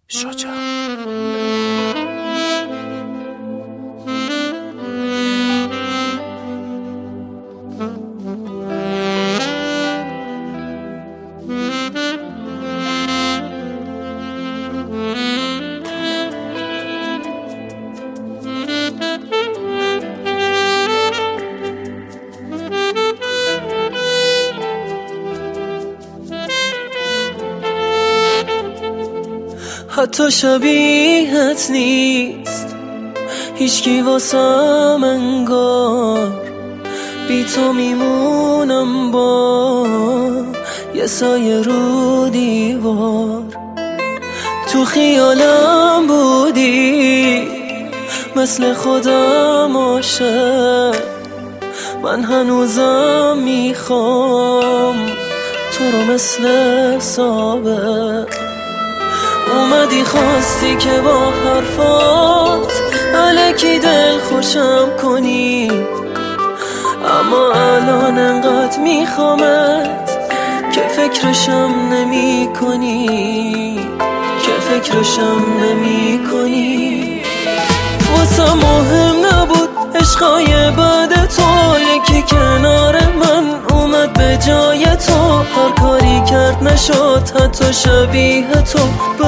حتی شبیهت نیست هیچکی واسم انگار، بی تو میمونم با یه سایه رو دیوار. تو خیالم بودی مثل خودم عاشق، من هنوزم میخوام تو رو مثل سابق. اومدی خواستی که با حرفات الکی دل خوشم کنی، اما الان انقدر میخوامت که فکرشم نمی کنی، واسه مهم نبود عشقای بعد تو، یکی کنار من اومد به جای تو، هر کاری کرد نشد حتی شبیه تو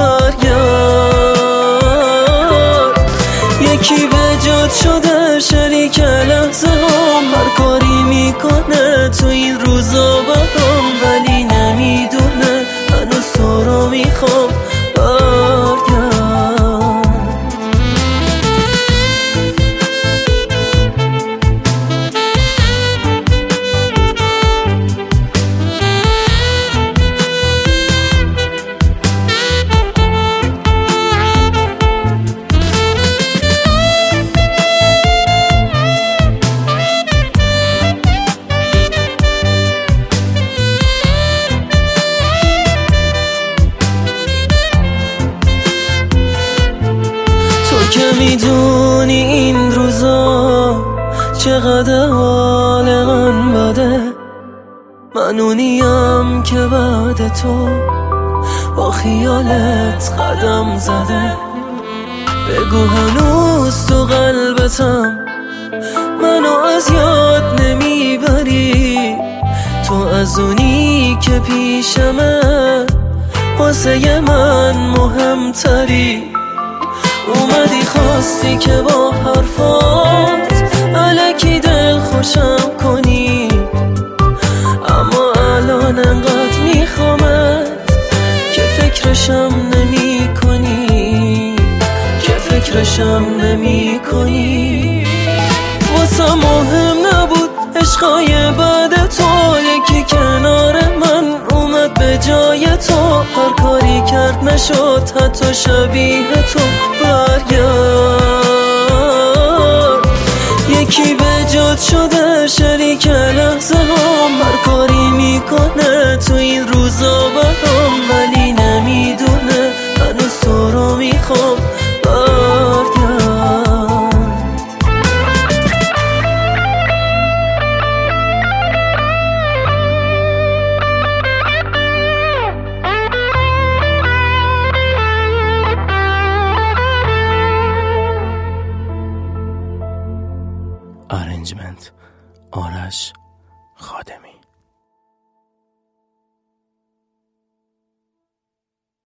برگرد. یکی به جات شده شریک لحظه هم، هر کاری میکنه تو این روزا برام، ولی نمیدونه هنوز تو رو میخوام برگرد. که میدونی این روزا چقدر حال من بده، من اونیم که بعد تو با خیالت قدم زده. بگو هنوز تو قلبتم منو از یاد نمیبری، تو از اونی که پیشمه واسه من مهمتری. اومدی خواستی که با حرفات الکی دل خوشم کنی، اما الان انقدر میخوامت که فکرشم نمی کنی. واسه مهم نبود عشقای بعد تو، یکی کنار من اومد به جای تو، هر کاری کرد نشد حتی شبیه تو برگرد. یکی به جات شده شریک لحظه هم، هر کاری میکنه تو این روز